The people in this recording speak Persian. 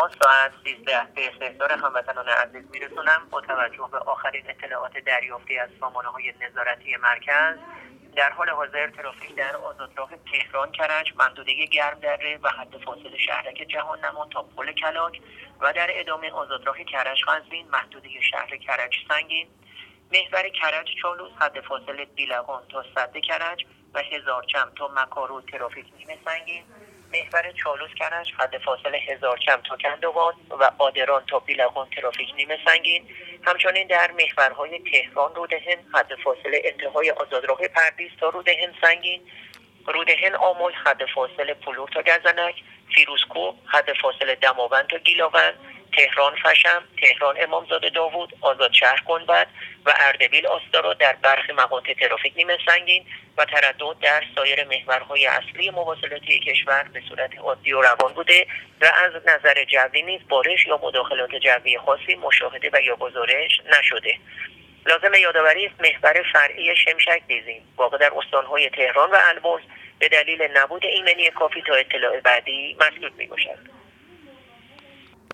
شما ساعت 13 به استحضار هموطنان عزیز میرسونم. با توجه به آخرین اطلاعات دریافتی از سامانه‌های نظارتی مرکز، در حال حاضر ترافیک در آزادراه تهران کرج، محدوده گرمدره و حد فاصل شهرک جهان نما تا پل کلاج و در ادامه آزادراه کرج قزوین، محدوده شهر کرج سنگین، محور کرج چالوس، حد فاصل بیلقان تا سد کرج و هزارچم تا مکارو ترافیک نیمه سنگین، محور چالوس کرج، حد فاصل هزارچم تا کندوان و آدران تا بیلقان ترافیک نیمه سنگین. همچنین در محورهای تهران رودهن، حد فاصل انتهای آزادراه پردیس تا رودهن سنگین، رودهن آمل، حد فاصل پلور تا گزنک، فیروزکوه، حد فاصل دماوند تا گیلاوند، تهران فشم، تهران امامزاده داوود، آزادشهر گنبد و اردبیل آستارا در برخی مقاطع ترافیک نیمه سنگین و تردد در سایر محورهای اصلی مواصلاتی کشور به صورت عادی و روان بوده و از نظر جوی نیز بارش یا مداخلات جوی خاصی مشاهده و یا گزارش نشده. لازم یادآوری است محور فرعی شمشک دیزین واقع در استانهای تهران و البرز به دلیل نبود ایمنی کافی تا اطلاع بعدی مسدود می‌باشد.